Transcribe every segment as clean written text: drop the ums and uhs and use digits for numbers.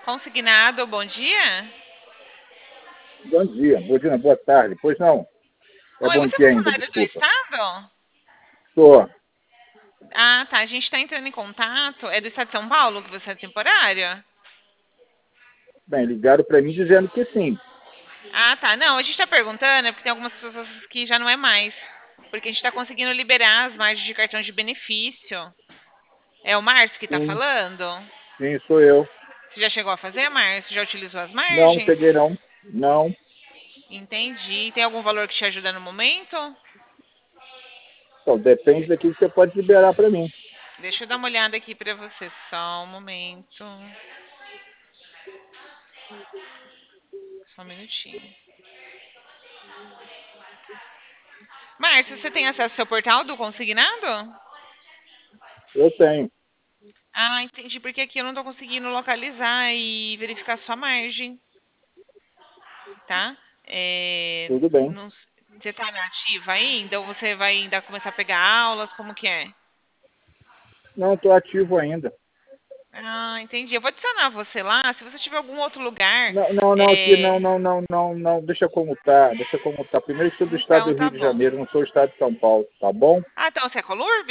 Consignado, bom dia. Bom dia, boa tarde. Pois não, é Oi, bom você é dia ainda, funcionário do desculpa. Estado? Sou. Ah, tá. A gente está entrando em contato. É do Estado de São Paulo que você é temporário? Bem, ligaram para mim dizendo que sim. Ah, tá. Não, a gente está perguntando, é porque tem algumas pessoas que já não é mais. Porque a gente está conseguindo liberar as margens de cartão de benefício. É o Márcio que está Sim, falando? sim, sou eu. Você já chegou a fazer, Márcio? Já utilizou as Não, margens? cheguei não. Não. Entendi. Tem algum valor que te ajuda no momento? Então, depende daquilo que você pode liberar para mim. Deixa eu dar uma olhada aqui para você. Só um momento. Só um minutinho. Márcio, você tem acesso ao seu portal do Consignado? Eu tenho. Ah, entendi, porque aqui eu não tô conseguindo localizar e verificar sua margem, tá? Tudo bem. Você tá na ativa ainda? Ou você vai ainda começar a pegar aulas? Como que é? Não, estou ativo ainda. Ah, entendi. Eu vou adicionar você lá. Se você tiver algum outro lugar, Não, não, não, aqui é... não. Deixa como tá, deixa como tá. Primeiro, eu sou do estado então do Rio tá de bom. Janeiro, não sou do estado de São Paulo, tá bom? Ah, então você é Colurb?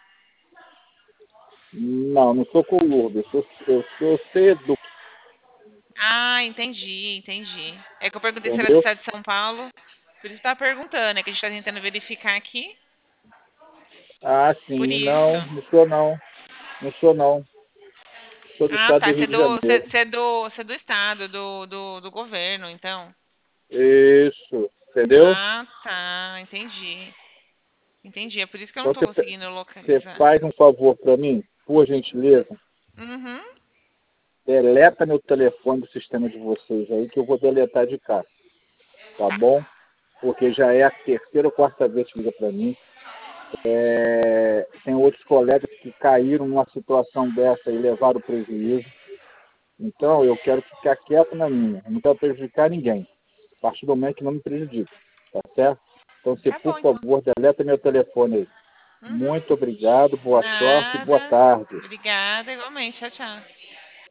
Não, não sou Colurbe, eu sou Cedo, Ah, entendi. É que eu perguntei se era do entendeu? estado de São Paulo. Por isso tá perguntando, é que a gente tá tentando verificar aqui. Ah, Por sim, isso. não sou não. Não sou não. Sou do Ah, estado tá. do Você Rio é de do, você, Janeiro. você é do, você é do estado, do governo, então. Isso, entendeu? Ah, tá. Entendi. É por isso que eu não Então tô conseguindo você localizar. faz um favor para mim, por gentileza. Uhum. Deleta meu telefone do sistema de vocês aí, que eu vou deletar de cá, tá Tá. bom? Porque já é a terceira ou quarta vez que liga para mim. Tem outros colegas que caíram numa situação dessa e levaram prejuízo. Então, eu quero ficar quieto na minha. Eu não quero prejudicar ninguém. A partir do momento que não me prejudica. Tá certo? Então, você, Tá por bom, então. favor, deleta meu telefone aí. Uhum. Muito obrigado, boa sorte e boa Nada. tarde. Obrigada, igualmente. Tchau, tchau.